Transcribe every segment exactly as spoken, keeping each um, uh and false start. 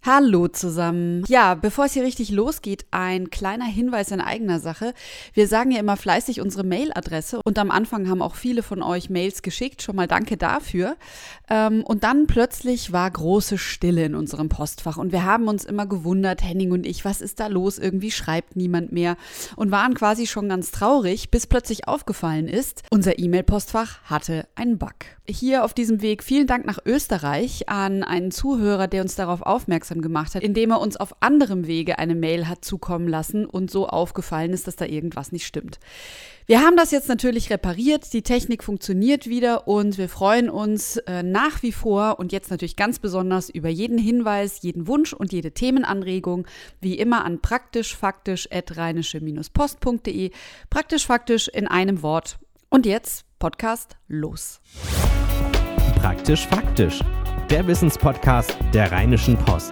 Hallo zusammen. Ja, bevor es hier richtig losgeht, ein kleiner Hinweis in eigener Sache. Wir sagen ja immer fleißig unsere Mailadresse und am Anfang haben auch viele von euch Mails geschickt. Schon mal danke dafür. Und dann plötzlich war große Stille in unserem Postfach und wir haben uns immer gewundert, Henning und ich, was ist da los? Irgendwie schreibt niemand mehr und waren quasi schon ganz traurig, bis plötzlich aufgefallen ist, unser E-Mail-Postfach hatte einen Bug. Hier auf diesem Weg vielen Dank nach Österreich an einen Zuhörer, der uns darauf aufmerksam gemacht hat, indem er uns auf anderem Wege eine Mail hat zukommen lassen und so aufgefallen ist, dass da irgendwas nicht stimmt. Wir haben das jetzt natürlich repariert, die Technik funktioniert wieder und wir freuen uns äh, nach wie vor und jetzt natürlich ganz besonders über jeden Hinweis, jeden Wunsch und jede Themenanregung, wie immer an praktischfaktisch at rheinische-post punkt de, praktisch faktisch in einem Wort. Und jetzt Podcast los. Praktisch faktisch, der Wissenspodcast der Rheinischen Post.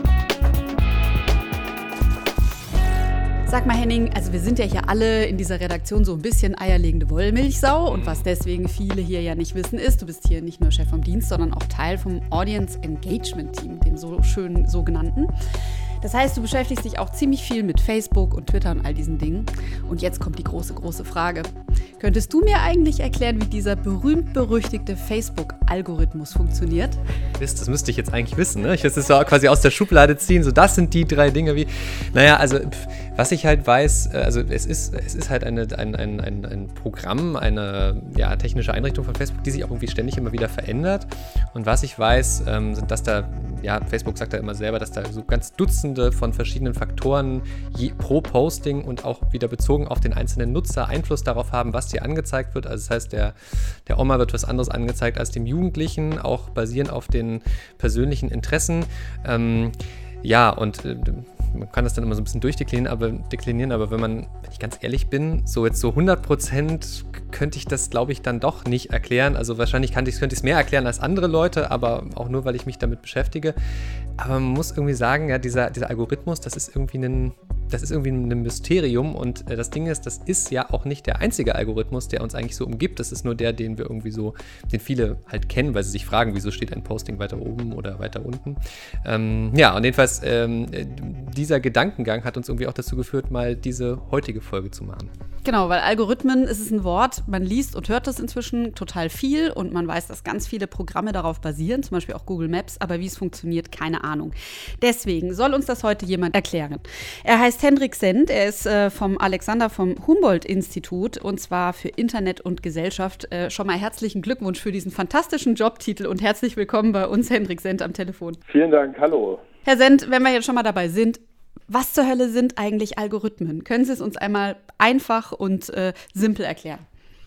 Sag mal Henning, also wir sind ja hier alle in dieser Redaktion so ein bisschen eierlegende Wollmilchsau und was deswegen viele hier ja nicht wissen ist, du bist hier nicht nur Chef vom Dienst, sondern auch Teil vom Audience Engagement Team, dem so schönen sogenannten. Das heißt, du beschäftigst dich auch ziemlich viel mit Facebook und Twitter und all diesen Dingen. Und jetzt kommt die große, große Frage. Könntest du mir eigentlich erklären, wie dieser berühmt-berüchtigte Facebook-Algorithmus funktioniert? Mist, das müsste ich jetzt eigentlich wissen, ne? Ich muss es so quasi aus der Schublade ziehen. So, das sind die drei Dinge wie. Naja, also, was ich halt weiß, also es ist, es ist halt eine, ein, ein, ein, ein Programm, eine ja, technische Einrichtung von Facebook, die sich auch irgendwie ständig immer wieder verändert. Und was ich weiß, ähm, sind, dass da, ja, Facebook sagt da immer selber, dass da so ganz Dutzende von verschiedenen Faktoren je, pro Posting und auch wieder bezogen auf den einzelnen Nutzer Einfluss darauf haben, was dir angezeigt wird. Also das heißt, der, der Oma wird was anderes angezeigt als dem Jugendlichen, auch basierend auf den persönlichen Interessen. Ähm, ja, und äh, man kann das dann immer so ein bisschen durchdeklinieren, aber, deklinieren, aber wenn man, wenn ich ganz ehrlich bin, so jetzt so hundert Prozent könnte ich das, glaube ich, dann doch nicht erklären. Also wahrscheinlich kann ich, könnte ich es mehr erklären als andere Leute, aber auch nur, weil ich mich damit beschäftige. Aber man muss irgendwie sagen, ja, dieser, dieser Algorithmus, das ist irgendwie ein, das ist irgendwie ein Mysterium und äh, das Ding ist, das ist ja auch nicht der einzige Algorithmus, der uns eigentlich so umgibt. Das ist nur der, den wir irgendwie so, den viele halt kennen, weil sie sich fragen, wieso steht ein Posting weiter oben oder weiter unten. Ähm, ja, und jedenfalls, ähm, dieser Gedankengang hat uns irgendwie auch dazu geführt, mal diese heutige Folge zu machen. Genau, weil Algorithmen, es ist ein Wort, man liest und hört das inzwischen total viel und man weiß, dass ganz viele Programme darauf basieren, zum Beispiel auch Google Maps, aber wie es funktioniert, keine Ahnung. Deswegen soll uns das heute jemand erklären. Er heißt Hendrik Sendt, er ist äh, vom Alexander vom Humboldt-Institut und zwar für Internet und Gesellschaft. Äh, schon mal herzlichen Glückwunsch für diesen fantastischen Jobtitel und herzlich willkommen bei uns, Hendrik Sendt, am Telefon. Vielen Dank, hallo. Herr Sendt, wenn wir jetzt schon mal dabei sind, was zur Hölle sind eigentlich Algorithmen? Können Sie es uns einmal einfach und äh, simpel erklären?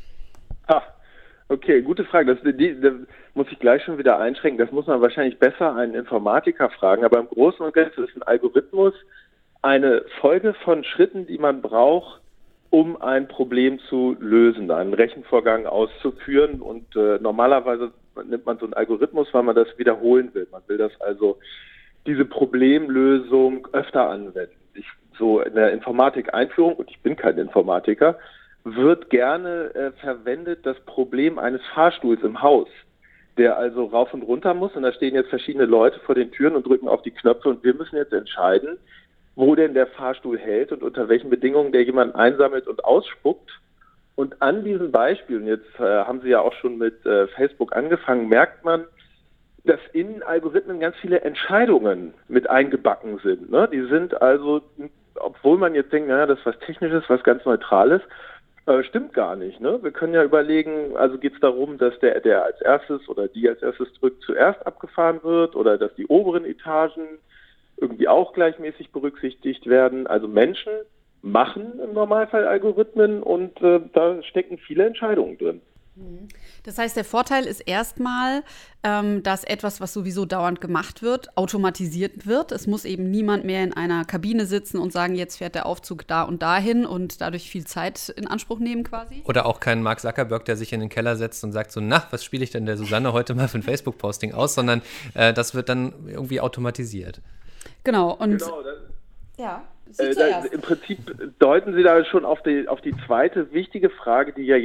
Ah, okay, gute Frage. Das, die, da muss ich gleich schon wieder einschränken. Das muss man wahrscheinlich besser einen Informatiker fragen. Aber im Großen und Ganzen ist ein Algorithmus eine Folge von Schritten, die man braucht, um ein Problem zu lösen, einen Rechenvorgang auszuführen. Und äh, normalerweise nimmt man so einen Algorithmus, weil man das wiederholen will. Man will das also diese Problemlösung öfter anwenden. Ich, so in der Informatik-Einführung, und ich bin kein Informatiker, wird gerne äh, verwendet das Problem eines Fahrstuhls im Haus, der also rauf und runter muss. Und da stehen jetzt verschiedene Leute vor den Türen und drücken auf die Knöpfe. Und wir müssen jetzt entscheiden, wo denn der Fahrstuhl hält und unter welchen Bedingungen der jemand einsammelt und ausspuckt. Und an diesen Beispielen, jetzt äh, haben Sie ja auch schon mit äh, Facebook angefangen, merkt man, dass in Algorithmen ganz viele Entscheidungen mit eingebacken sind. Ne? Die sind also, obwohl man jetzt denkt, naja, das ist was Technisches, was ganz Neutrales, äh, stimmt gar nicht. Ne? Wir können ja überlegen, also geht es darum, dass der, der als erstes oder die als erstes drückt, zuerst abgefahren wird oder dass die oberen Etagen irgendwie auch gleichmäßig berücksichtigt werden. Also Menschen machen im Normalfall Algorithmen und äh, da stecken viele Entscheidungen drin. Das heißt, der Vorteil ist erstmal, ähm, dass etwas, was sowieso dauernd gemacht wird, automatisiert wird. Es muss eben niemand mehr in einer Kabine sitzen und sagen, jetzt fährt der Aufzug da und dahin und dadurch viel Zeit in Anspruch nehmen quasi. Oder auch kein Mark Zuckerberg, der sich in den Keller setzt und sagt so, na, was spiele ich denn der Susanne heute mal für ein Facebook-Posting aus, sondern äh, das wird dann irgendwie automatisiert. Genau, und genau, das, ja, äh, da, im Prinzip deuten Sie da schon auf die, auf die zweite wichtige Frage, die ja jetzt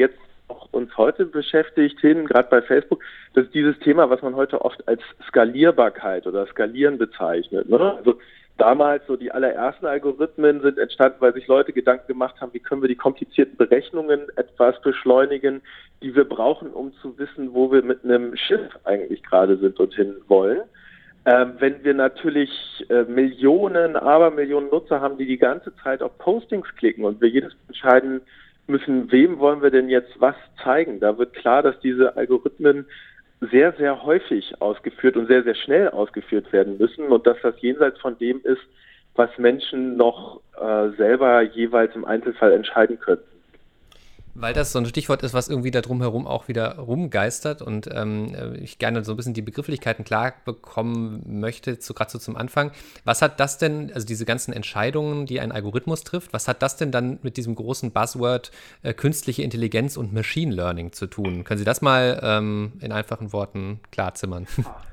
auch uns heute beschäftigt, hin, gerade bei Facebook, das ist dieses Thema, was man heute oft als Skalierbarkeit oder Skalieren bezeichnet. Ne? Also damals so die allerersten Algorithmen sind entstanden, weil sich Leute Gedanken gemacht haben, wie können wir die komplizierten Berechnungen etwas beschleunigen, die wir brauchen, um zu wissen, wo wir mit einem Schiff eigentlich gerade sind und hin wollen. Ähm, wenn wir natürlich äh, Millionen, Abermillionen Nutzer haben, die die ganze Zeit auf Postings klicken und wir jedes Mal entscheiden müssen, wem wollen wir denn jetzt was zeigen, da wird klar, dass diese Algorithmen sehr, sehr häufig ausgeführt und sehr, sehr schnell ausgeführt werden müssen und dass das jenseits von dem ist, was Menschen noch äh, selber jeweils im Einzelfall entscheiden könnten. Weil das so ein Stichwort ist, was irgendwie da drumherum auch wieder rumgeistert und ähm, ich gerne so ein bisschen die Begrifflichkeiten klar bekommen möchte, so, gerade so zum Anfang. Was hat das denn, also diese ganzen Entscheidungen, die ein Algorithmus trifft, was hat das denn dann mit diesem großen Buzzword äh, künstliche Intelligenz und Machine Learning zu tun? Können Sie das mal ähm, in einfachen Worten klarzimmern?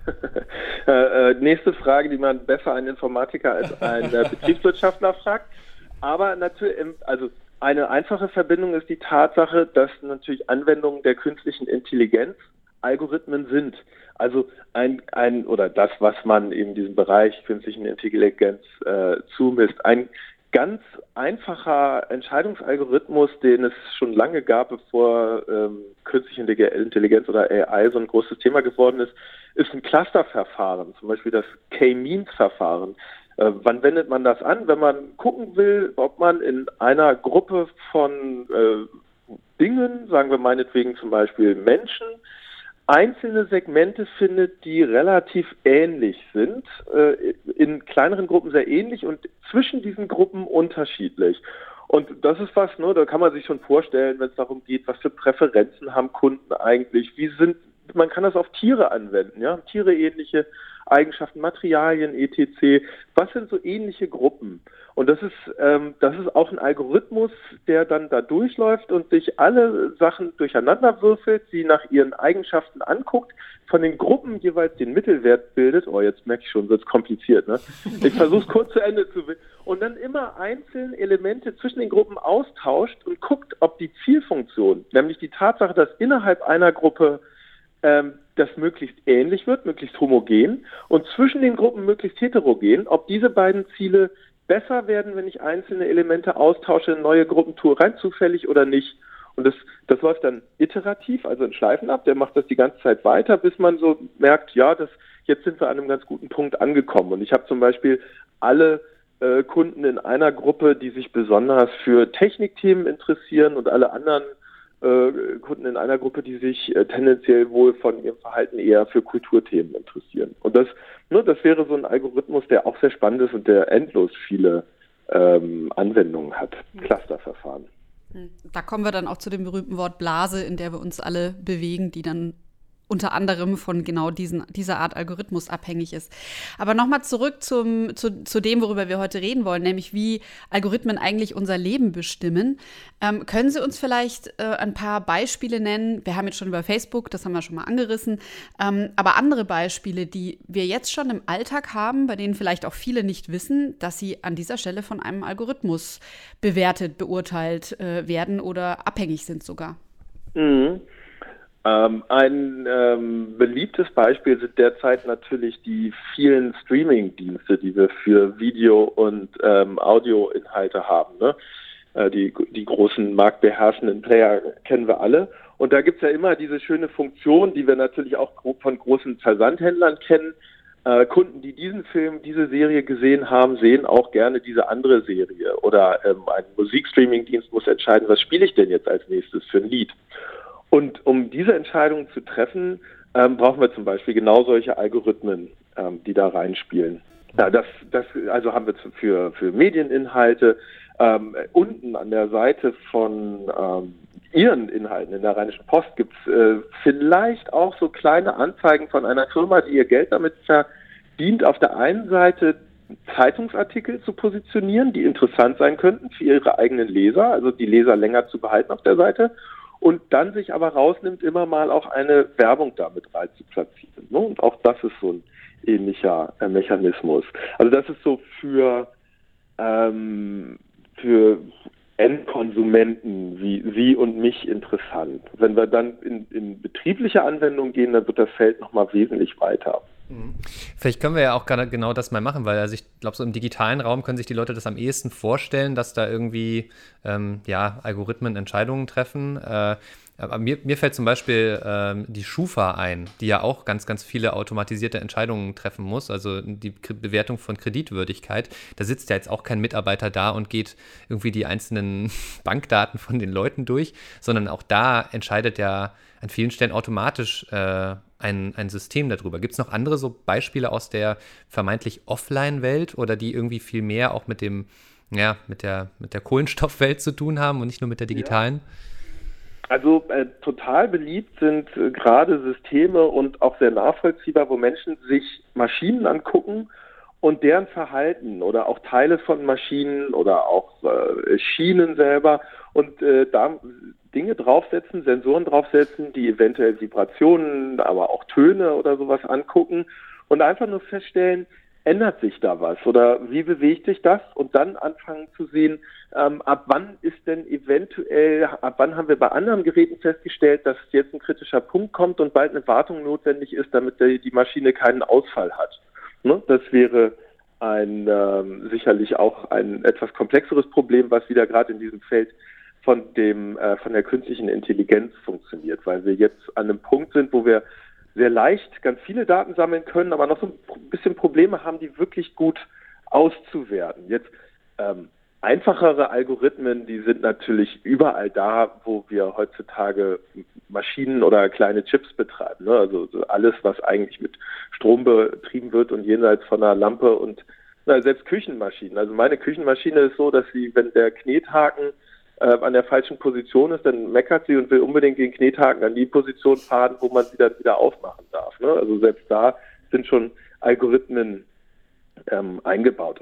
äh, äh, nächste Frage, die man besser einen Informatiker als einen äh, Betriebswirtschaftler fragt. Aber natürlich, also eine einfache Verbindung ist die Tatsache, dass natürlich Anwendungen der künstlichen Intelligenz Algorithmen sind. Also ein, ein oder das, was man in diesem Bereich künstlichen Intelligenz äh, zumisst. Ein ganz einfacher Entscheidungsalgorithmus, den es schon lange gab, bevor ähm, künstliche Intelligenz oder A I so ein großes Thema geworden ist, ist ein Clusterverfahren, zum Beispiel das K-Means-Verfahren. Äh, wann wendet man das an? Wenn man gucken will, ob man in einer Gruppe von äh, Dingen, sagen wir meinetwegen zum Beispiel Menschen, einzelne Segmente findet, die relativ ähnlich sind, äh, in kleineren Gruppen sehr ähnlich und zwischen diesen Gruppen unterschiedlich. Und das ist was, ne, da kann man sich schon vorstellen, wenn es darum geht, was für Präferenzen haben Kunden eigentlich, wie sind, man kann das auf Tiere anwenden, ja, Tiere ähnliche Eigenschaften, Materialien, et cetera. Was sind so ähnliche Gruppen? Und das ist, ähm, das ist auch ein Algorithmus, der dann da durchläuft und sich alle Sachen durcheinander würfelt, sie nach ihren Eigenschaften anguckt, von den Gruppen jeweils den Mittelwert bildet. Oh, jetzt merke ich schon, wird's kompliziert, ne? Ich versuche es kurz zu Ende zu bilden. Und dann immer einzeln Elemente zwischen den Gruppen austauscht und guckt, ob die Zielfunktion, nämlich die Tatsache, dass innerhalb einer Gruppe ähm, das möglichst ähnlich wird, möglichst homogen und zwischen den Gruppen möglichst heterogen, ob diese beiden Ziele besser werden, wenn ich einzelne Elemente austausche, in neue Gruppen tue, rein zufällig oder nicht. Und das, das läuft dann iterativ, also in Schleifen ab, der macht das die ganze Zeit weiter, bis man so merkt, ja, das, jetzt sind wir an einem ganz guten Punkt angekommen. Und ich habe zum Beispiel alle äh, Kunden in einer Gruppe, die sich besonders für Technikthemen interessieren und alle anderen Kunden in einer Gruppe, die sich äh, tendenziell wohl von ihrem Verhalten eher für Kulturthemen interessieren. Und das, ne, das wäre so ein Algorithmus, der auch sehr spannend ist und der endlos viele ähm, Anwendungen hat. Clusterverfahren. Da kommen wir dann auch zu dem berühmten Wort Blase, in der wir uns alle bewegen, die dann unter anderem von genau diesen, dieser Art Algorithmus abhängig ist. Aber nochmal zurück zum, zu, zu dem, worüber wir heute reden wollen, nämlich wie Algorithmen eigentlich unser Leben bestimmen. Ähm, können Sie uns vielleicht äh, ein paar Beispiele nennen? Wir haben jetzt schon über Facebook, das haben wir schon mal angerissen, ähm, aber andere Beispiele, die wir jetzt schon im Alltag haben, bei denen vielleicht auch viele nicht wissen, dass sie an dieser Stelle von einem Algorithmus bewertet, beurteilt äh, werden oder abhängig sind sogar. Mhm. Ähm, ein ähm, beliebtes Beispiel sind derzeit natürlich die vielen Streaming-Dienste, die wir für Video- und ähm, Audioinhalte haben. Ne? Äh, die, die großen marktbeherrschenden Player kennen wir alle. Und da gibt es ja immer diese schöne Funktion, die wir natürlich auch von großen Versandhändlern kennen. Äh, Kunden, die diesen Film, diese Serie gesehen haben, sehen auch gerne diese andere Serie. Oder ähm, ein Musikstreaming-Dienst muss entscheiden, was spiele ich denn jetzt als nächstes für ein Lied. Und um diese Entscheidungen zu treffen, ähm, brauchen wir zum Beispiel genau solche Algorithmen, ähm, die da reinspielen. Ja, das, das, also haben wir für, für Medieninhalte ähm, unten an der Seite von ähm, Ihren Inhalten in der Rheinischen Post gibt es äh, vielleicht auch so kleine Anzeigen von einer Firma, die ihr Geld damit verdient, auf der einen Seite Zeitungsartikel zu positionieren, die interessant sein könnten für ihre eigenen Leser, also die Leser länger zu behalten auf der Seite. Und dann sich aber rausnimmt, immer mal auch eine Werbung damit rein zu platzieren. Ne? Und auch das ist so ein ähnlicher äh, Mechanismus. Also das ist so für, ähm, für Endkonsumenten wie Sie und mich interessant. Wenn wir dann in, in betriebliche Anwendungen gehen, dann wird das Feld nochmal wesentlich weiter. Vielleicht können wir ja auch genau das mal machen, weil also ich glaube, so im digitalen Raum können sich die Leute das am ehesten vorstellen, dass da irgendwie ähm, ja, Algorithmen Entscheidungen treffen. Äh, aber mir, mir fällt zum Beispiel ähm, die Schufa ein, die ja auch ganz, ganz viele automatisierte Entscheidungen treffen muss, also die K- Bewertung von Kreditwürdigkeit. Da sitzt ja jetzt auch kein Mitarbeiter da und geht irgendwie die einzelnen Bankdaten von den Leuten durch, sondern auch da entscheidet ja an vielen Stellen automatisch äh, ein, ein System darüber. Gibt es noch andere so Beispiele aus der vermeintlich Offline-Welt oder die irgendwie viel mehr auch mit dem, ja, mit der, mit der Kohlenstoffwelt zu tun haben und nicht nur mit der digitalen? Ja. Also äh, total beliebt sind äh, gerade Systeme und auch sehr nachvollziehbar, wo Menschen sich Maschinen angucken und deren Verhalten oder auch Teile von Maschinen oder auch äh, Schienen selber und äh, da Dinge draufsetzen, Sensoren draufsetzen, die eventuell Vibrationen, aber auch Töne oder sowas angucken und einfach nur feststellen, ändert sich da was oder wie bewegt sich das und dann anfangen zu sehen, ähm, ab wann ist denn eventuell, ab wann haben wir bei anderen Geräten festgestellt, dass jetzt ein kritischer Punkt kommt und bald eine Wartung notwendig ist, damit die, die Maschine keinen Ausfall hat. Ne? Das wäre ein ähm, sicherlich auch ein etwas komplexeres Problem, was wieder gerade in diesem Feld von dem äh, von der künstlichen Intelligenz funktioniert, weil wir jetzt an einem Punkt sind, wo wir sehr leicht ganz viele Daten sammeln können, aber noch so ein bisschen Probleme haben, die wirklich gut auszuwerten. Jetzt ähm, einfachere Algorithmen, die sind natürlich überall da, wo wir heutzutage Maschinen oder kleine Chips betreiben. Ne? Also alles, was eigentlich mit Strom betrieben wird und jenseits von einer Lampe und na, selbst Küchenmaschinen. Also meine Küchenmaschine ist so, dass sie, wenn der Knethaken äh, an der falschen Position ist, dann meckert sie und will unbedingt den Knethaken an die Position fahren, wo man sie dann wieder aufmachen darf. Ne? Also selbst da sind schon Algorithmen ähm, eingebaut.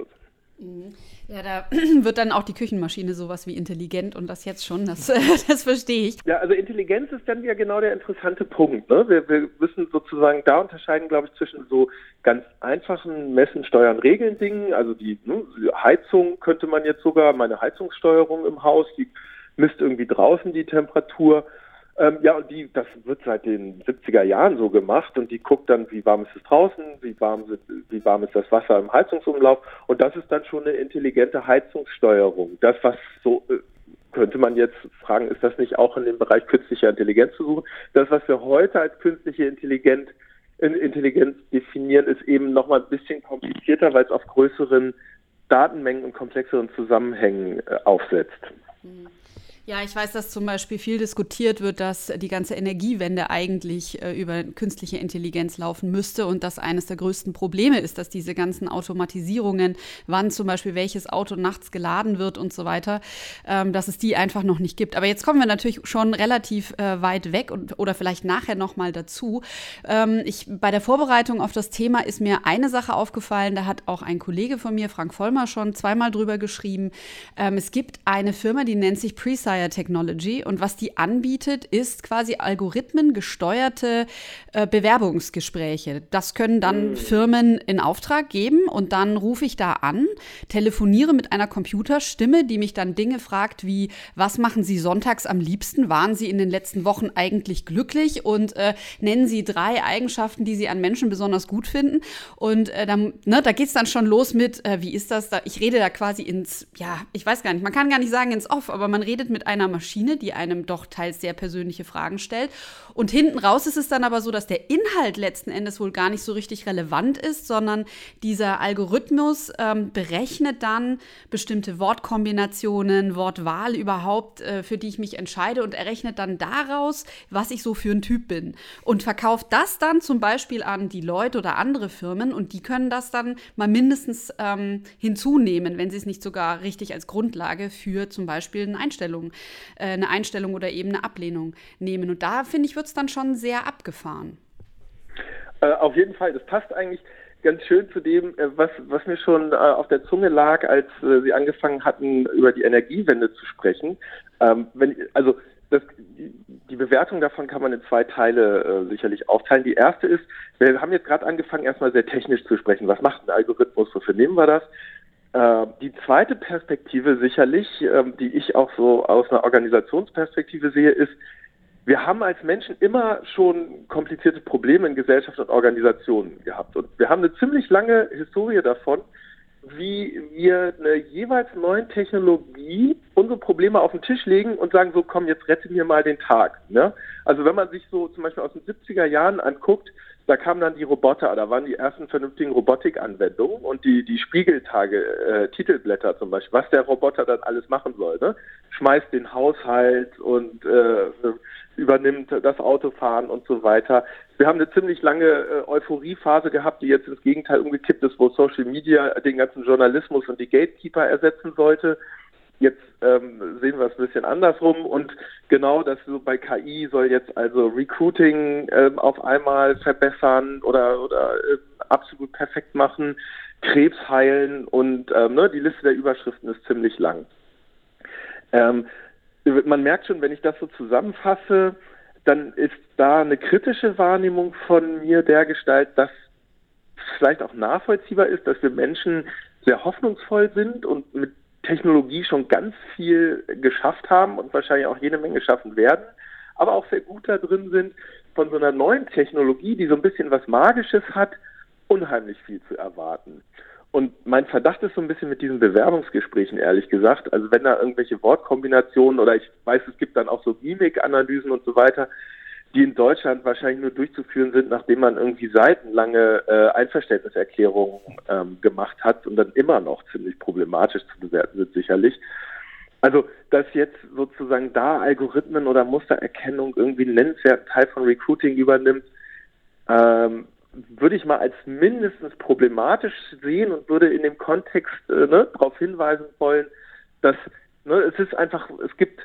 Ja, da wird dann auch die Küchenmaschine sowas wie intelligent und das jetzt schon, das, das verstehe ich. Ja, also Intelligenz ist dann ja genau der interessante Punkt. Ne? Wir, wir müssen sozusagen da unterscheiden, glaube ich, zwischen so ganz einfachen Messen, Steuern, Regeln Dingen. Also die ne, Heizung könnte man jetzt sogar, meine Heizungssteuerung im Haus, die misst irgendwie draußen die Temperatur. Ähm, ja, und die, das wird seit den siebziger Jahren so gemacht und die guckt dann, wie warm ist es draußen, wie warm, wie warm ist das Wasser im Heizungsumlauf und das ist dann schon eine intelligente Heizungssteuerung. Das, was so, äh, könnte man jetzt fragen, ist das nicht auch in dem Bereich künstlicher Intelligenz zu suchen? Das, was wir heute als künstliche Intelligenz, Intelligenz definieren, ist eben nochmal ein bisschen komplizierter, weil es auf größeren Datenmengen und komplexeren Zusammenhängen äh, aufsetzt. Mhm. Ja, ich weiß, dass zum Beispiel viel diskutiert wird, dass die ganze Energiewende eigentlich äh, über künstliche Intelligenz laufen müsste und dass eines der größten Probleme ist, dass diese ganzen Automatisierungen, wann zum Beispiel welches Auto nachts geladen wird und so weiter, ähm, dass es die einfach noch nicht gibt. Aber jetzt kommen wir natürlich schon relativ äh, weit weg und, oder vielleicht nachher noch mal dazu. Ähm, ich, bei der Vorbereitung auf das Thema ist mir eine Sache aufgefallen, da hat auch ein Kollege von mir, Frank Vollmer, schon zweimal drüber geschrieben. Ähm, es gibt eine Firma, die nennt sich Presire Technology und was die anbietet, ist quasi algorithmengesteuerte äh, Bewerbungsgespräche. Das können dann Firmen in Auftrag geben und dann rufe ich da an, telefoniere mit einer Computerstimme, die mich dann Dinge fragt wie, was machen Sie sonntags am liebsten? Waren Sie in den letzten Wochen eigentlich glücklich? Und äh, nennen Sie drei Eigenschaften, die Sie an Menschen besonders gut finden. Und äh, dann, ne, da geht es dann schon los mit, äh, wie ist das da? Ich rede da quasi ins, ja, ich weiß gar nicht, man kann gar nicht sagen ins Off, aber man redet mit einer Maschine, die einem doch teils sehr persönliche Fragen stellt. Und hinten raus ist es dann aber so, dass der Inhalt letzten Endes wohl gar nicht so richtig relevant ist, sondern dieser Algorithmus ähm, berechnet dann bestimmte Wortkombinationen, Wortwahl überhaupt, äh, für die ich mich entscheide und errechnet dann daraus, was ich so für ein Typ bin. Und verkauft das dann zum Beispiel an die Leute oder andere Firmen und die können das dann mal mindestens ähm, hinzunehmen, wenn sie es nicht sogar richtig als Grundlage für zum Beispiel eine Einstellung eine Einstellung oder eben eine Ablehnung nehmen. Und da, finde ich, wird es dann schon sehr abgefahren. Äh, auf jeden Fall. Das passt eigentlich ganz schön zu dem, äh, was, was mir schon äh, auf der Zunge lag, als äh, Sie angefangen hatten, über die Energiewende zu sprechen. Ähm, wenn, also das, die, die Bewertung davon kann man in zwei Teile äh, sicherlich aufteilen. Die erste ist, wir haben jetzt gerade angefangen, erstmal sehr technisch zu sprechen. Was macht ein Algorithmus? Wofür nehmen wir das? Äh, die zweite Perspektive sicherlich, äh, die ich auch so aus einer Organisationsperspektive sehe, ist, wir haben als Menschen immer schon komplizierte Probleme in Gesellschaft und Organisationen gehabt. Und wir haben eine ziemlich lange Historie davon, wie wir eine jeweils neuen Technologie unsere Probleme auf den Tisch legen und sagen, so komm, jetzt rette mir mal den Tag. Ne? Also wenn man sich so zum Beispiel aus den siebziger Jahren anguckt, da kamen dann die Roboter, da waren die ersten vernünftigen Robotikanwendungen und die, die Spiegeltage, äh, Titelblätter zum Beispiel, was der Roboter dann alles machen soll. Ne? Schmeißt den Haushalt und äh, übernimmt das Autofahren und so weiter. Wir haben eine ziemlich lange äh, Euphoriephase gehabt, die jetzt ins Gegenteil umgekippt ist, wo Social Media den ganzen Journalismus und die Gatekeeper ersetzen sollte. Jetzt ähm, sehen wir es ein bisschen andersrum und genau das so bei K I soll jetzt also Recruiting ähm, auf einmal verbessern oder, oder äh, absolut perfekt machen, Krebs heilen und ähm, ne, die Liste der Überschriften ist ziemlich lang. Ähm, man merkt schon, wenn ich das so zusammenfasse, dann ist da eine kritische Wahrnehmung von mir dergestalt, dass vielleicht auch nachvollziehbar ist, dass wir Menschen sehr hoffnungsvoll sind und mit Technologie schon ganz viel geschafft haben und wahrscheinlich auch jede Menge schaffen werden, aber auch sehr gut da drin sind, von so einer neuen Technologie, die so ein bisschen was Magisches hat, unheimlich viel zu erwarten. Und mein Verdacht ist so ein bisschen mit diesen Bewerbungsgesprächen, ehrlich gesagt. Also wenn da irgendwelche Wortkombinationen oder ich weiß, es gibt dann auch so Mimikanalysen und so weiter, die in Deutschland wahrscheinlich nur durchzuführen sind, nachdem man irgendwie seitenlange äh, Einverständniserklärungen ähm, gemacht hat und dann immer noch ziemlich problematisch zu bewerten sind, sicherlich. Also, dass jetzt sozusagen da Algorithmen oder Mustererkennung irgendwie einen nennenswerten Teil von Recruiting übernimmt, ähm, würde ich mal als mindestens problematisch sehen und würde in dem Kontext äh, ne, darauf hinweisen wollen, dass ne, es ist einfach, es gibt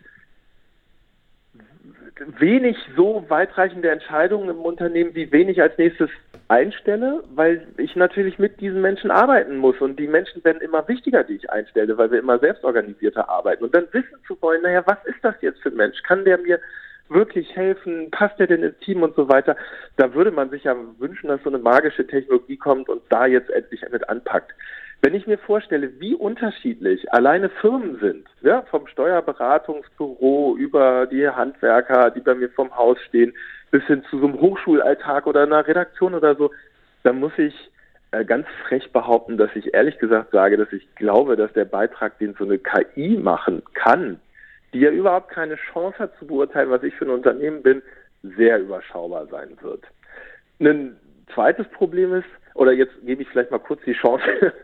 wenig so weitreichende Entscheidungen im Unternehmen, wie wen ich als nächstes einstelle, weil ich natürlich mit diesen Menschen arbeiten muss und die Menschen werden immer wichtiger, die ich einstelle, weil wir immer selbstorganisierter arbeiten und dann wissen zu wollen, naja, was ist das jetzt für ein Mensch? Kann der mir wirklich helfen? Passt der denn ins Team und so weiter? Da würde man sich ja wünschen, dass so eine magische Technologie kommt und da jetzt endlich mit anpackt. Wenn ich mir vorstelle, wie unterschiedlich alleine Firmen sind, ja, vom Steuerberatungsbüro über die Handwerker, die bei mir vorm Haus stehen, bis hin zu so einem Hochschulalltag oder einer Redaktion oder so, dann muss ich äh, ganz frech behaupten, dass ich ehrlich gesagt sage, dass ich glaube, dass der Beitrag, den so eine K I machen kann, die ja überhaupt keine Chance hat zu beurteilen, was ich für ein Unternehmen bin, sehr überschaubar sein wird. Ein zweites Problem ist, oder jetzt gebe ich vielleicht mal kurz die Chance,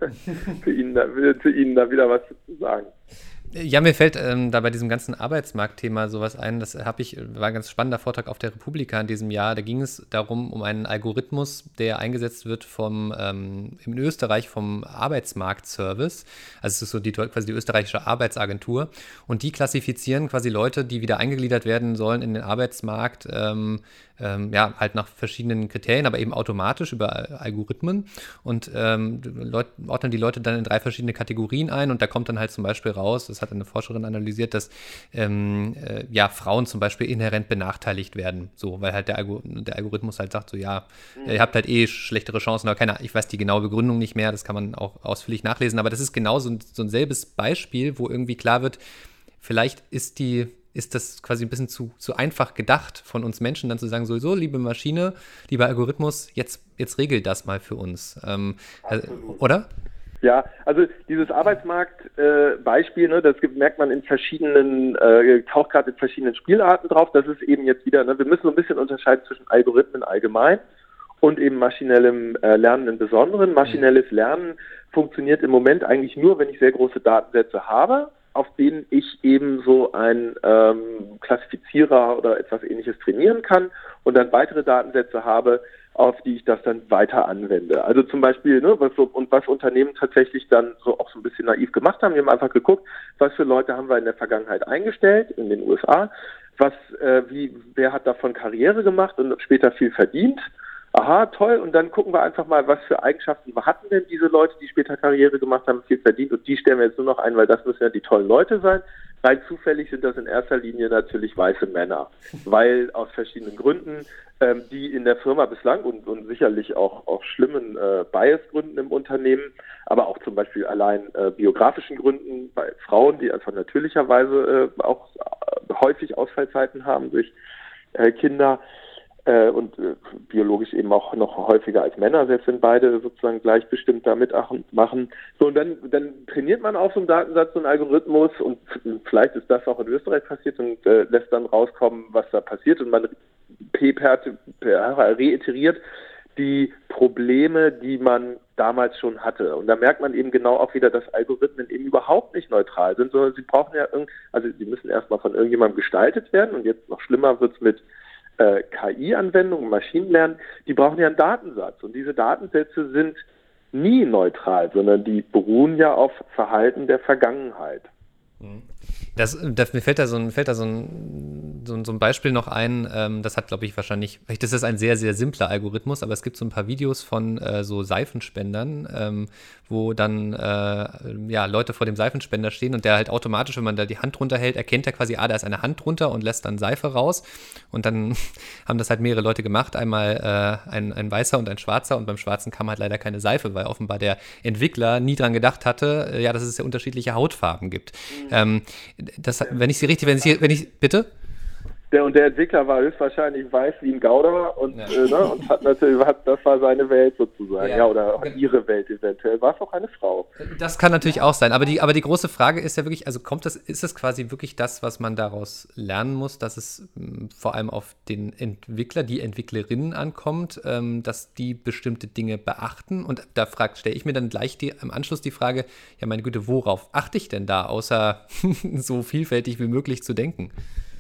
für, Ihnen da, für Ihnen da wieder was zu sagen. Ja, mir fällt ähm, da bei diesem ganzen Arbeitsmarktthema sowas ein, das habe ich, war ein ganz spannender Vortrag auf der Republika in diesem Jahr, da ging es darum, um einen Algorithmus, der eingesetzt wird vom, ähm, in Österreich vom Arbeitsmarktservice, also es ist so die, quasi die österreichische Arbeitsagentur und die klassifizieren quasi Leute, die wieder eingegliedert werden sollen in den Arbeitsmarkt, ähm, ähm, ja, halt nach verschiedenen Kriterien, aber eben automatisch über Algorithmen und ähm, Leut, ordnen die Leute dann in drei verschiedene Kategorien ein und da kommt dann halt zum Beispiel raus, das hat eine Forscherin analysiert, dass ähm, äh, ja, Frauen zum Beispiel inhärent benachteiligt werden, so, weil halt der, Algo- der Algorithmus halt sagt, so ja, mhm. ihr habt halt eh schlechtere Chancen, aber keine, ich weiß die genaue Begründung nicht mehr, das kann man auch ausführlich nachlesen, aber das ist genau so ein, so ein selbes Beispiel, wo irgendwie klar wird, vielleicht ist die ist das quasi ein bisschen zu, zu einfach gedacht von uns Menschen, dann zu sagen, sowieso, liebe Maschine, lieber Algorithmus, jetzt, jetzt regelt das mal für uns. Ähm, also, oder? Ja, also dieses Arbeitsmarktbeispiel, äh, ne, das merkt man in verschiedenen, äh, taucht gerade in verschiedenen Spielarten drauf. Das ist eben jetzt wieder, ne, wir müssen so ein bisschen unterscheiden zwischen Algorithmen allgemein und eben maschinellem äh, Lernen im Besonderen. Maschinelles Lernen funktioniert im Moment eigentlich nur, wenn ich sehr große Datensätze habe, auf denen ich eben so ein ähm, Klassifizierer oder etwas Ähnliches trainieren kann und dann weitere Datensätze habe, auf die ich das dann weiter anwende. Also zum Beispiel, ne, was so, und was Unternehmen tatsächlich dann so auch so ein bisschen naiv gemacht haben, wir haben einfach geguckt, was für Leute haben wir in der Vergangenheit eingestellt in den U S A, was, äh, wie, wer hat davon Karriere gemacht und später viel verdient. aha, toll, und dann gucken wir einfach mal, was für Eigenschaften hatten denn diese Leute, die später Karriere gemacht haben, viel verdient, und die stellen wir jetzt nur noch ein, weil das müssen ja die tollen Leute sein. Rein zufällig sind das in erster Linie natürlich weiße Männer, weil aus verschiedenen Gründen, ähm, die in der Firma bislang und, und sicherlich auch aus schlimmen äh, Biasgründen im Unternehmen, aber auch zum Beispiel allein äh, biografischen Gründen bei Frauen, die einfach natürlicherweise äh, auch äh, häufig Ausfallzeiten haben durch äh, Kinder, Äh, und äh, biologisch eben auch noch häufiger als Männer, selbst wenn beide sozusagen gleichbestimmt da mitmachen. So, und dann, dann trainiert man auf so einem Datensatz so einen Algorithmus, und vielleicht ist das auch in Österreich passiert und äh, lässt dann rauskommen, was da passiert, und man reiteriert die Probleme, die man damals schon hatte. Und da merkt man eben genau auch wieder, dass Algorithmen eben überhaupt nicht neutral sind, sondern sie brauchen ja irgend, also sie müssen erstmal von irgendjemandem gestaltet werden, und jetzt noch schlimmer wird's mit K I-Anwendungen, Maschinenlernen, die brauchen ja einen Datensatz, und diese Datensätze sind nie neutral, sondern die beruhen ja auf Verhalten der Vergangenheit. Das, das, mir fällt da so ein, fällt da so ein, so ein, so ein Beispiel noch ein, ähm, das hat, glaube ich, wahrscheinlich, das ist ein sehr, sehr simpler Algorithmus, aber es gibt so ein paar Videos von äh, so Seifenspendern, ähm, wo dann äh, ja, Leute vor dem Seifenspender stehen, und der halt automatisch, wenn man da die Hand runterhält, erkennt er quasi, ah, da ist eine Hand drunter, und lässt dann Seife raus, und dann haben das halt mehrere Leute gemacht, einmal äh, ein, ein Weißer und ein Schwarzer, und beim Schwarzen kam halt leider keine Seife, weil offenbar der Entwickler nie dran gedacht hatte, äh, ja, dass es ja unterschiedliche Hautfarben gibt. Mhm. Ähm, Das, wenn ich sie richtig, wenn ich, wenn ich, bitte? Der, und der Entwickler war höchstwahrscheinlich weiß wie ein Gauder, und, ja. äh, ne, und hat natürlich, hat, das war seine Welt sozusagen, ja, ja, oder auch ihre Welt eventuell. War es auch eine Frau? Das kann natürlich auch sein, aber die, aber die große Frage ist ja wirklich, also kommt das, ist es quasi wirklich das, was man daraus lernen muss, dass es mh, vor allem auf den Entwickler, die Entwicklerinnen ankommt, ähm, dass die bestimmte Dinge beachten? Und da fragt, stelle ich mir dann gleich die, im Anschluss die Frage, ja meine Güte, worauf achte ich denn da, außer so vielfältig wie möglich zu denken?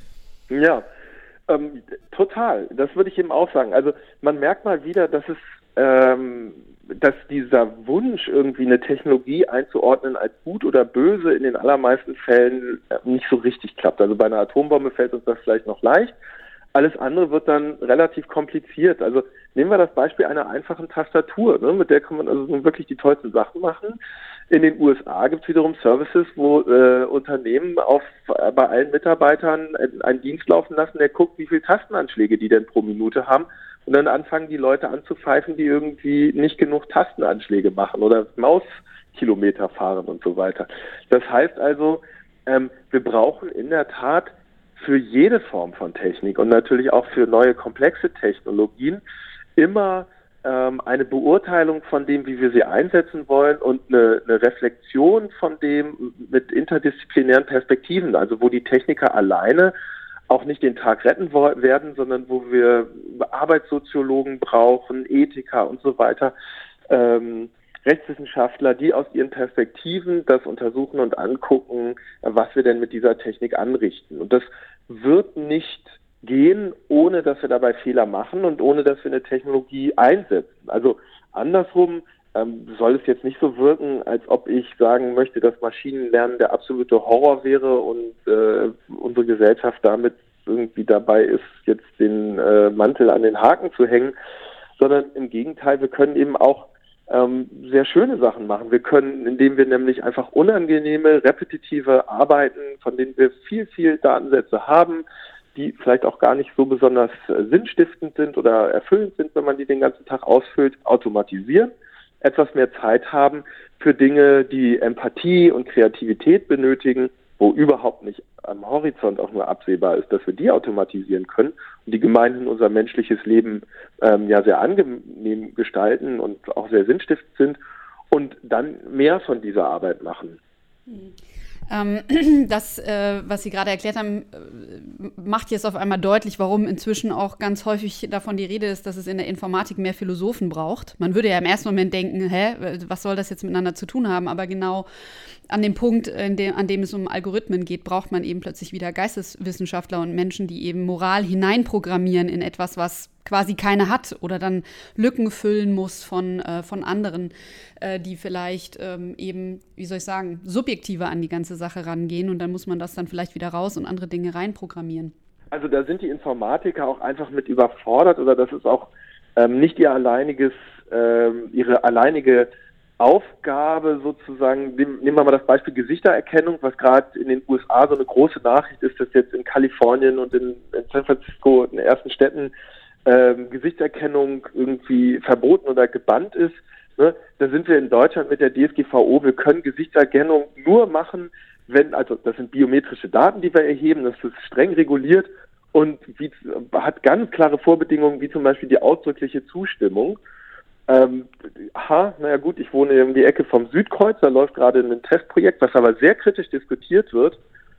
Ja, ähm, total. Das würde ich eben auch sagen. Also man merkt mal wieder, dass es, ähm, dass dieser Wunsch, irgendwie eine Technologie einzuordnen als gut oder böse, in den allermeisten Fällen nicht so richtig klappt. Also bei einer Atombombe fällt uns das vielleicht noch leicht. Alles andere wird dann relativ kompliziert. Also nehmen wir das Beispiel einer einfachen Tastatur, ne? Mit der kann man also wirklich die tollsten Sachen machen. In den U S A gibt es wiederum Services, wo äh, Unternehmen auf, äh, bei allen Mitarbeitern einen Dienst laufen lassen, der guckt, wie viele Tastenanschläge die denn pro Minute haben. Und dann anfangen die Leute anzupfeifen, die irgendwie nicht genug Tastenanschläge machen oder Mauskilometer fahren und so weiter. Das heißt also, ähm, wir brauchen in der Tat für jede Form von Technik und natürlich auch für neue komplexe Technologien immer ähm, eine Beurteilung von dem, wie wir sie einsetzen wollen, und eine, eine Reflexion von dem mit interdisziplinären Perspektiven, also wo die Techniker alleine auch nicht den Tag retten werden, sondern wo wir Arbeitssoziologen brauchen, Ethiker und so weiter, ähm, Rechtswissenschaftler, die aus ihren Perspektiven das untersuchen und angucken, was wir denn mit dieser Technik anrichten. Und das wird nicht gehen, ohne dass wir dabei Fehler machen und ohne dass wir eine Technologie einsetzen. Also andersrum ähm, soll es jetzt nicht so wirken, als ob ich sagen möchte, dass Maschinenlernen der absolute Horror wäre und äh, unsere Gesellschaft damit irgendwie dabei ist, jetzt den äh, Mantel an den Haken zu hängen, sondern im Gegenteil, wir können eben auch ähm, sehr schöne Sachen machen. Wir können, indem wir nämlich einfach unangenehme, repetitive Arbeiten, von denen wir viel, viel Datensätze haben, die vielleicht auch gar nicht so besonders äh, sinnstiftend sind oder erfüllend sind, wenn man die den ganzen Tag ausfüllt, automatisieren, etwas mehr Zeit haben für Dinge, die Empathie und Kreativität benötigen, wo überhaupt nicht am Horizont auch nur absehbar ist, dass wir die automatisieren können und die gemeinhin unser menschliches Leben ähm, ja sehr angenehm gestalten und auch sehr sinnstiftend sind, und dann mehr von dieser Arbeit machen. Mhm. Das, äh, was Sie gerade erklärt haben, macht jetzt auf einmal deutlich, warum inzwischen auch ganz häufig davon die Rede ist, dass es in der Informatik mehr Philosophen braucht. Man würde ja im ersten Moment denken, hä, was soll das jetzt miteinander zu tun haben? Aber genau an dem Punkt, in dem, an dem es um Algorithmen geht, braucht man eben plötzlich wieder Geisteswissenschaftler und Menschen, die eben Moral hineinprogrammieren in etwas, was quasi keine hat oder dann Lücken füllen muss von, äh, von anderen, äh, die vielleicht ähm, eben, wie soll ich sagen, subjektiver an die ganze Sache rangehen, und dann muss man das dann vielleicht wieder raus und andere Dinge reinprogrammieren. Also da sind die Informatiker auch einfach mit überfordert, oder das ist auch ähm, nicht ihr alleiniges, ähm, ihre alleinige Aufgabe sozusagen, nehmen wir mal das Beispiel Gesichtererkennung, was gerade in den U S A so eine große Nachricht ist, dass jetzt in Kalifornien und in, in San Francisco, in den ersten Städten, ähm, Gesichtserkennung irgendwie verboten oder gebannt ist. Ne? Da sind wir in Deutschland mit der D S G V O, wir können Gesichtserkennung nur machen, wenn, also das sind biometrische Daten, die wir erheben, das ist streng reguliert und wie, hat ganz klare Vorbedingungen, wie zum Beispiel die ausdrückliche Zustimmung. Ähm, aha, naja gut, ich wohne um die Ecke vom Südkreuz, da läuft gerade ein Testprojekt, was aber sehr kritisch diskutiert wird,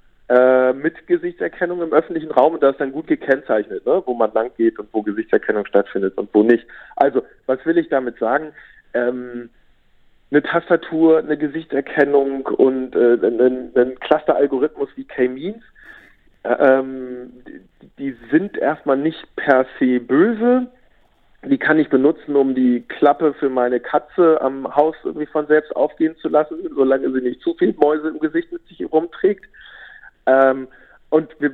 äh, mit Gesichtserkennung im öffentlichen Raum und da ist dann gut gekennzeichnet, ne, wo man lang geht und wo Gesichtserkennung stattfindet und wo nicht. Also, was will ich damit sagen? Ähm, eine Tastatur, eine Gesichtserkennung und äh, ein, ein Cluster-Algorithmus wie K-Means, äh, ähm, die, die sind erstmal nicht per se böse. Die kann ich benutzen, um die Klappe für meine Katze am Haus irgendwie von selbst aufgehen zu lassen, solange sie nicht zu viel Mäuse im Gesicht mit sich rumträgt. Ähm, und wir,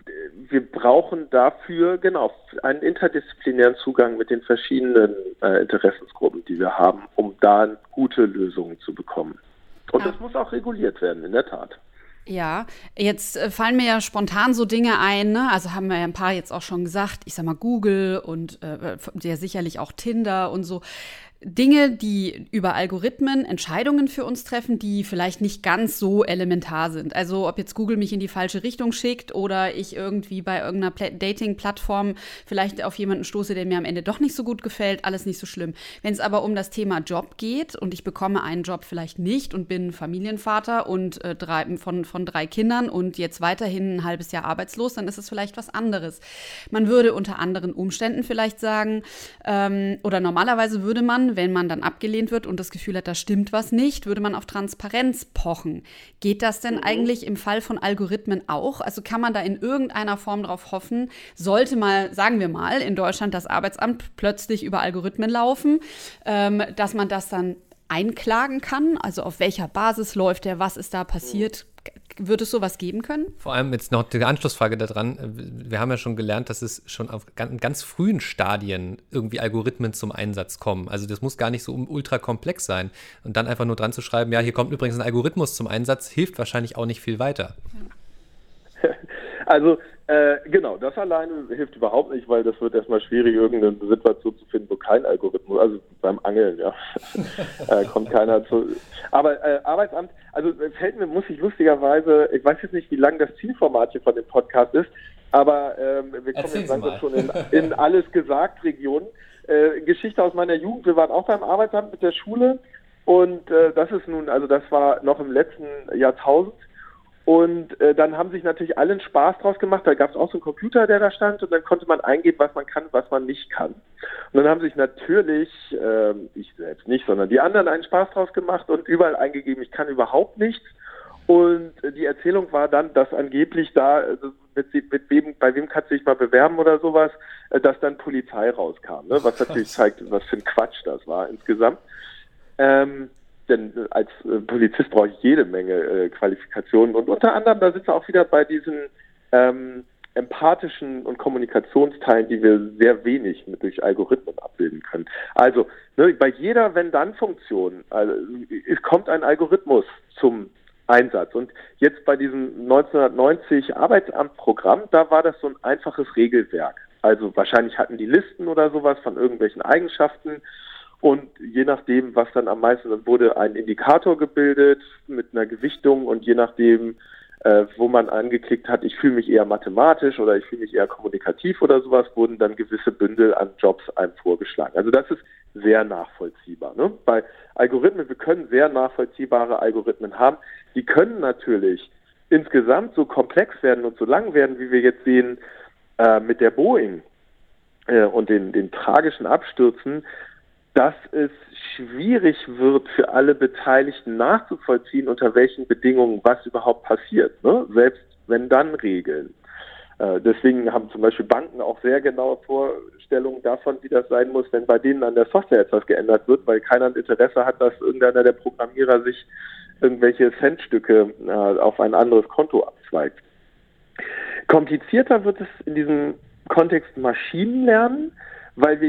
wir brauchen dafür, genau, einen interdisziplinären Zugang mit den verschiedenen äh, Interessensgruppen, die wir haben, um da gute Lösungen zu bekommen. Und ja. Das muss auch reguliert werden, in der Tat. Ja, jetzt äh, fallen mir ja spontan so Dinge ein, ne? Also haben wir ja ein paar jetzt auch schon gesagt, ich sag mal Google und äh, ja sicherlich auch Tinder und so. Dinge, die über Algorithmen Entscheidungen für uns treffen, die vielleicht nicht ganz so elementar sind. Also ob jetzt Google mich in die falsche Richtung schickt oder ich irgendwie bei irgendeiner Pla- Dating-Plattform vielleicht auf jemanden stoße, der mir am Ende doch nicht so gut gefällt, alles nicht so schlimm. Wenn es aber um das Thema Job geht und ich bekomme einen Job vielleicht nicht und bin Familienvater und äh, drei, von, von drei Kindern und jetzt weiterhin ein halbes Jahr arbeitslos, dann ist es vielleicht was anderes. Man würde unter anderen Umständen vielleicht sagen, ähm, oder normalerweise würde man, wenn man dann abgelehnt wird und das Gefühl hat, da stimmt was nicht, würde man auf Transparenz pochen. Geht das denn mhm. eigentlich im Fall von Algorithmen auch? Also kann man da in irgendeiner Form drauf hoffen, sollte mal, sagen wir mal, in Deutschland das Arbeitsamt plötzlich über Algorithmen laufen, ähm, dass man das dann einklagen kann? Also auf welcher Basis läuft der, was ist da passiert? Wird es sowas geben können? Vor allem jetzt noch die Anschlussfrage daran. Wir haben ja schon gelernt, dass es schon auf ganz, ganz frühen Stadien irgendwie Algorithmen zum Einsatz kommen. Also das muss gar nicht so ultra komplex sein. Und dann einfach nur dran zu schreiben, ja, hier kommt übrigens ein Algorithmus zum Einsatz, hilft wahrscheinlich auch nicht viel weiter. Also äh, genau, das alleine hilft überhaupt nicht, weil das wird erstmal schwierig, irgendeine Situation zu finden, wo kein Algorithmus, also beim Angeln, ja, äh, kommt keiner zu. Aber äh, Arbeitsamt, also fällt mir, muss ich lustigerweise, ich weiß jetzt nicht, wie lang das Zielformat hier von dem Podcast ist, aber ähm, wir kommen jetzt langsam schon in, in alles gesagt Regionen. Äh, Geschichte aus meiner Jugend, wir waren auch beim Arbeitsamt mit der Schule und äh, das ist nun, also das war noch im letzten Jahrtausend. Und äh, dann haben sich natürlich alle einen Spaß draus gemacht. Da gab es auch so einen Computer, der da stand und dann konnte man eingeben, was man kann, was man nicht kann. Und dann haben sich natürlich, äh, ich selbst nicht, sondern die anderen einen Spaß draus gemacht und überall eingegeben, ich kann überhaupt nichts. Und äh, die Erzählung war dann, dass angeblich da, also mit, mit wem, bei wem kannst du dich mal bewerben oder sowas, äh, dass dann Polizei rauskam. Ne? Was natürlich zeigt, was für ein Quatsch das war insgesamt. Ähm, Denn als äh, Polizist brauche ich jede Menge äh, Qualifikationen und unter anderem, da sind wir auch wieder bei diesen ähm, empathischen und Kommunikationsteilen, die wir sehr wenig mit durch Algorithmen abbilden können. Also ne, bei jeder Wenn-Dann-Funktion, also, es kommt ein Algorithmus zum Einsatz und jetzt bei diesem neunzehnhundertneunzig Arbeitsamtprogramm, da war das so ein einfaches Regelwerk. Also wahrscheinlich hatten die Listen oder sowas von irgendwelchen Eigenschaften. Und je nachdem, was dann am meisten, dann wurde ein Indikator gebildet mit einer Gewichtung und je nachdem, äh, wo man angeklickt hat, ich fühle mich eher mathematisch oder ich fühle mich eher kommunikativ oder sowas, wurden dann gewisse Bündel an Jobs einem vorgeschlagen. Also das ist sehr nachvollziehbar. Ne? Bei Algorithmen, wir können sehr nachvollziehbare Algorithmen haben. Die können natürlich insgesamt so komplex werden und so lang werden, wie wir jetzt sehen äh, mit der Boeing äh, und den, den tragischen Abstürzen, dass es schwierig wird für alle Beteiligten nachzuvollziehen, unter welchen Bedingungen was überhaupt passiert, ne? Selbst wenn dann Regeln. Äh, deswegen haben zum Beispiel Banken auch sehr genaue Vorstellungen davon, wie das sein muss, wenn bei denen an der Software etwas geändert wird, weil keiner ein Interesse hat, dass irgendeiner der Programmierer sich irgendwelche Centstücke äh, auf ein anderes Konto abzweigt. Komplizierter wird es in diesem Kontext Maschinenlernen, weil wir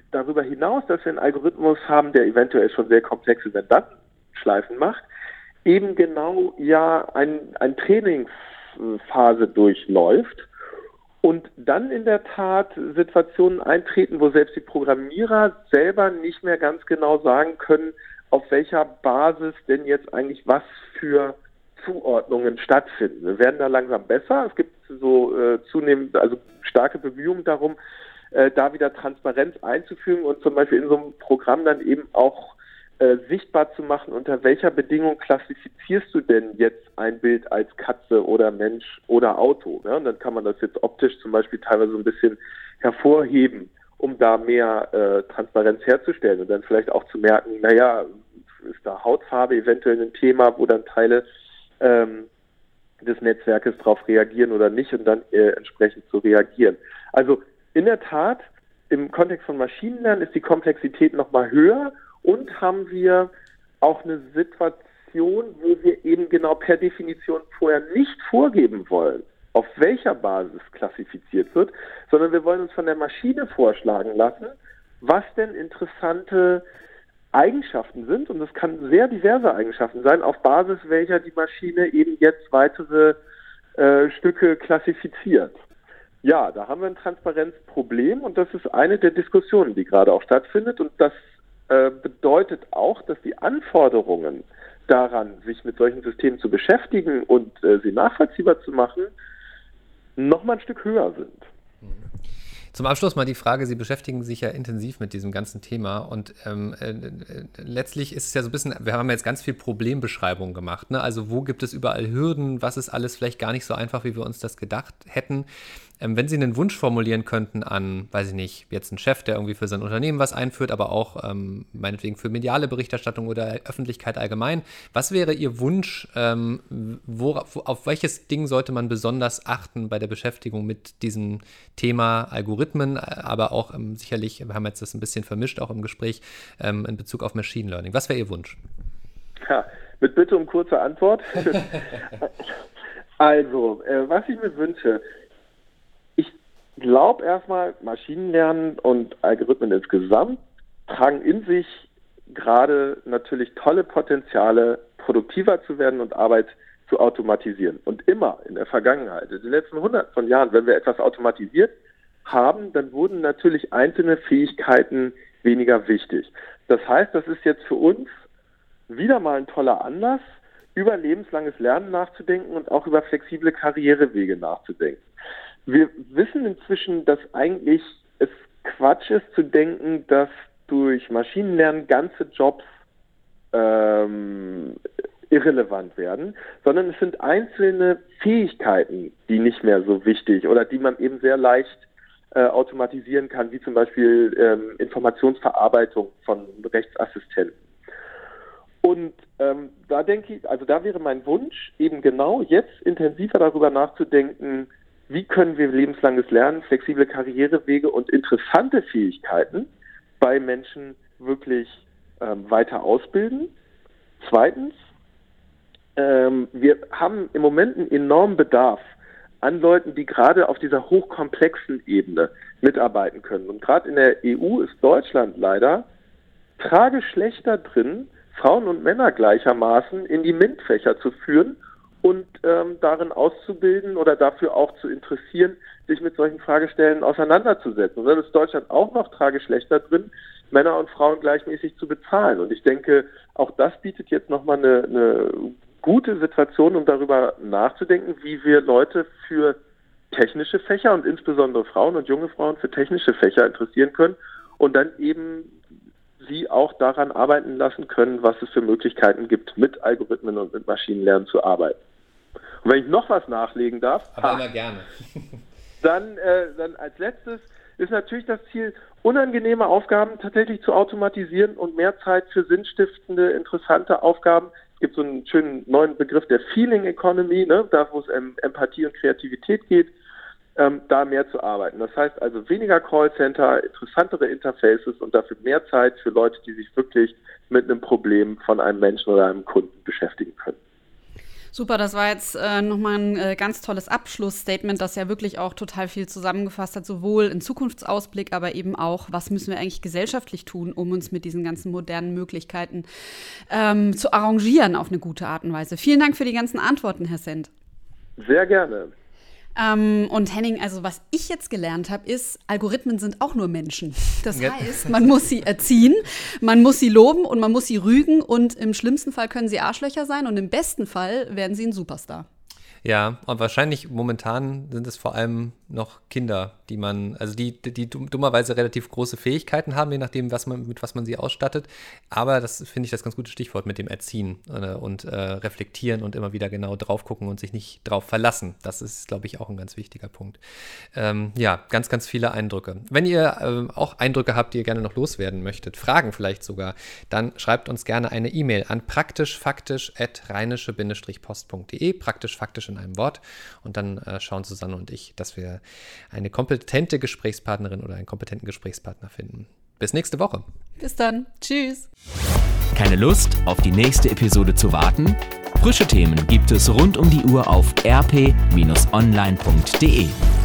darüber hinaus, dass wir einen Algorithmus haben, der eventuell schon sehr komplexe Wenn-Dann-Schleifen macht, eben genau ja ein, ein Trainingsphase durchläuft und dann in der Tat Situationen eintreten, wo selbst die Programmierer selber nicht mehr ganz genau sagen können, auf welcher Basis denn jetzt eigentlich was für Zuordnungen stattfinden. Wir werden da langsam besser. Es gibt so äh, zunehmend, also starke Bemühungen darum, äh, da wieder Transparenz einzufügen und zum Beispiel in so einem Programm dann eben auch äh, sichtbar zu machen, unter welcher Bedingung klassifizierst du denn jetzt ein Bild als Katze oder Mensch oder Auto. Ne? Und dann kann man das jetzt optisch zum Beispiel teilweise so ein bisschen hervorheben, um da mehr äh, Transparenz herzustellen und dann vielleicht auch zu merken, naja, ist da Hautfarbe eventuell ein Thema, wo dann Teile ähm, des Netzwerkes darauf reagieren oder nicht und dann äh, entsprechend zu reagieren. Also in der Tat, im Kontext von Maschinenlernen ist die Komplexität nochmal höher und haben wir auch eine Situation, wo wir eben genau per Definition vorher nicht vorgeben wollen, auf welcher Basis klassifiziert wird, sondern wir wollen uns von der Maschine vorschlagen lassen, was denn interessante Eigenschaften sind, und das kann sehr diverse Eigenschaften sein, auf Basis welcher die Maschine eben jetzt weitere äh, Stücke klassifiziert. Ja, da haben wir ein Transparenzproblem und das ist eine der Diskussionen, die gerade auch stattfindet, und das äh, bedeutet auch, dass die Anforderungen daran, sich mit solchen Systemen zu beschäftigen und äh, sie nachvollziehbar zu machen, noch mal ein Stück höher sind. Zum Abschluss mal die Frage, Sie beschäftigen sich ja intensiv mit diesem ganzen Thema und ähm, äh, letztlich ist es ja so ein bisschen, wir haben jetzt ganz viel Problembeschreibung gemacht, ne? Also wo gibt es überall Hürden, was ist alles vielleicht gar nicht so einfach, wie wir uns das gedacht hätten. Ähm, wenn Sie einen Wunsch formulieren könnten an, weiß ich nicht, jetzt einen Chef, der irgendwie für sein Unternehmen was einführt, aber auch ähm, meinetwegen für mediale Berichterstattung oder Öffentlichkeit allgemein, was wäre Ihr Wunsch, ähm, wo, auf welches Ding sollte man besonders achten bei der Beschäftigung mit diesem Thema Algorithmen, aber auch ähm, sicherlich, wir haben jetzt das ein bisschen vermischt, auch im Gespräch, ähm, in Bezug auf Machine Learning. Was wäre Ihr Wunsch? Ja, mit Bitte um kurze Antwort. Also, äh, was ich mir wünsche, ich glaube erstmal, Maschinenlernen und Algorithmen insgesamt tragen in sich gerade natürlich tolle Potenziale, produktiver zu werden und Arbeit zu automatisieren. Und immer in der Vergangenheit, in den letzten hunderten von Jahren, wenn wir etwas automatisiert haben, dann wurden natürlich einzelne Fähigkeiten weniger wichtig. Das heißt, das ist jetzt für uns wieder mal ein toller Anlass, über lebenslanges Lernen nachzudenken und auch über flexible Karrierewege nachzudenken. Wir wissen inzwischen, dass eigentlich es Quatsch ist zu denken, dass durch Maschinenlernen ganze Jobs ähm, irrelevant werden, sondern es sind einzelne Fähigkeiten, die nicht mehr so wichtig oder die man eben sehr leicht äh, automatisieren kann, wie zum Beispiel ähm, Informationsverarbeitung von Rechtsassistenten. Und ähm, da denke ich, also da wäre mein Wunsch, eben genau jetzt intensiver darüber nachzudenken, wie können wir lebenslanges Lernen, flexible Karrierewege und interessante Fähigkeiten bei Menschen wirklich ähm, weiter ausbilden. Zweitens, ähm, wir haben im Moment einen enormen Bedarf an Leuten, die gerade auf dieser hochkomplexen Ebene mitarbeiten können. Und gerade in der E U ist Deutschland leider tragisch schlechter drin, Frauen und Männer gleichermaßen in die MINT-Fächer zu führen und ähm, darin auszubilden oder dafür auch zu interessieren, sich mit solchen Fragestellen auseinanderzusetzen. Und dann ist Deutschland auch noch tragisch schlechter drin, Männer und Frauen gleichmäßig zu bezahlen. Und ich denke, auch das bietet jetzt nochmal eine, eine gute Situation, um darüber nachzudenken, wie wir Leute für technische Fächer und insbesondere Frauen und junge Frauen für technische Fächer interessieren können und dann eben sie auch daran arbeiten lassen können, was es für Möglichkeiten gibt, mit Algorithmen und mit Maschinenlernen zu arbeiten. Und wenn ich noch was nachlegen darf, aber immer gerne. Dann, äh, dann als letztes ist natürlich das Ziel, unangenehme Aufgaben tatsächlich zu automatisieren und mehr Zeit für sinnstiftende, interessante Aufgaben. Es gibt so einen schönen neuen Begriff der Feeling Economy, ne, da wo es um Empathie und Kreativität geht, ähm, da mehr zu arbeiten. Das heißt also weniger Callcenter, interessantere Interfaces und dafür mehr Zeit für Leute, die sich wirklich mit einem Problem von einem Menschen oder einem Kunden beschäftigen können. Super, das war jetzt äh, nochmal ein äh, ganz tolles Abschlussstatement, das ja wirklich auch total viel zusammengefasst hat, sowohl in Zukunftsausblick, aber eben auch, was müssen wir eigentlich gesellschaftlich tun, um uns mit diesen ganzen modernen Möglichkeiten ähm, zu arrangieren auf eine gute Art und Weise. Vielen Dank für die ganzen Antworten, Herr Send. Sehr gerne. Ähm, und Henning, also was ich jetzt gelernt habe, ist, Algorithmen sind auch nur Menschen. Das heißt, man muss sie erziehen, man muss sie loben und man muss sie rügen und im schlimmsten Fall können sie Arschlöcher sein und im besten Fall werden sie ein Superstar. Ja, und wahrscheinlich momentan sind es vor allem noch Kinder, die man, also die, die, die dummerweise relativ große Fähigkeiten haben, je nachdem, was man, mit was man sie ausstattet. Aber das finde ich das ganz gute Stichwort mit dem Erziehen äh, und äh, reflektieren und immer wieder genau drauf gucken und sich nicht drauf verlassen. Das ist, glaube ich, auch ein ganz wichtiger Punkt. Ähm, ja, ganz, ganz viele Eindrücke. Wenn ihr äh, auch Eindrücke habt, die ihr gerne noch loswerden möchtet, Fragen vielleicht sogar, dann schreibt uns gerne eine E-Mail an praktischfaktisch at rheinische-post punkt de, praktisch-faktisch in einem Wort. Und dann äh, schauen Susanne und ich, dass wir eine kompetente Gesprächspartnerin oder einen kompetenten Gesprächspartner finden. Bis nächste Woche. Bis dann. Tschüss. Keine Lust, auf die nächste Episode zu warten? Frische Themen gibt es rund um die Uhr auf r p Bindestrich online punkt de.